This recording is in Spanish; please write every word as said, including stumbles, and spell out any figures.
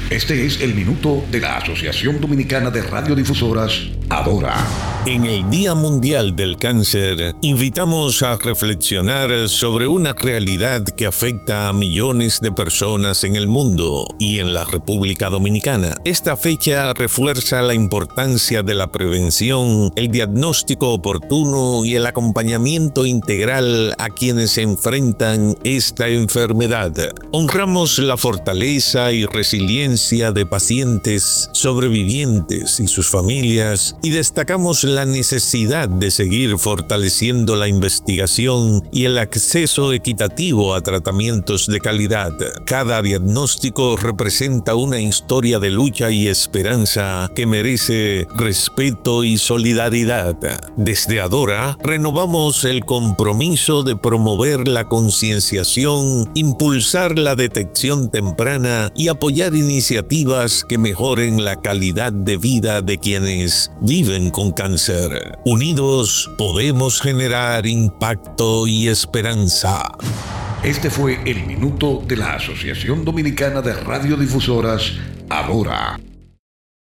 Este es el minuto de la Asociación Dominicana de Radiodifusoras, Adora. En el Día Mundial del Cáncer, invitamos a reflexionar sobre una realidad que afecta a millones de personas en el mundo y en la República Dominicana. Esta fecha refuerza la importancia de la prevención, el diagnóstico oportuno y el acompañamiento integral a quienes enfrentan esta enfermedad. Honramos la fortaleza y resiliencia de pacientes, sobrevivientes y sus familias, y destacamos la necesidad de seguir fortaleciendo la investigación y el acceso equitativo a tratamientos de calidad. Cada diagnóstico representa una historia de lucha y esperanza que merece respeto y solidaridad. Desde Adora, renovamos el compromiso de promover la concienciación, impulsar la detección temprana y apoyar iniciativas que mejoren la calidad de vida de quienes viven con cáncer. Unidos podemos generar impacto y esperanza. Este fue el minuto de la Asociación Dominicana de Radiodifusoras, Adora.